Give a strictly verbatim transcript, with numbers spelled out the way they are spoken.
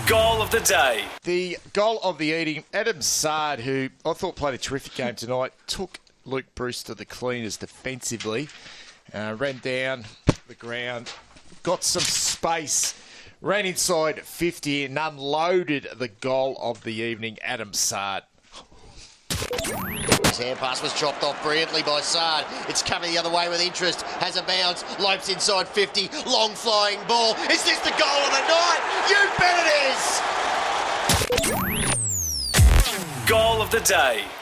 Goal of the day. The goal of the evening, Adam Sard, who I thought played a terrific game tonight, took Luke Bruce to the cleaners defensively, uh, ran down the ground, got some space, ran inside fifty and unloaded the goal of the evening, Adam Sard. His hand pass was chopped off brilliantly by Sard. It's coming the other way with interest. Has a bounce. Lopes inside fifty. Long flying ball. Is this the goal of the night? You bet it is! Goal of the day.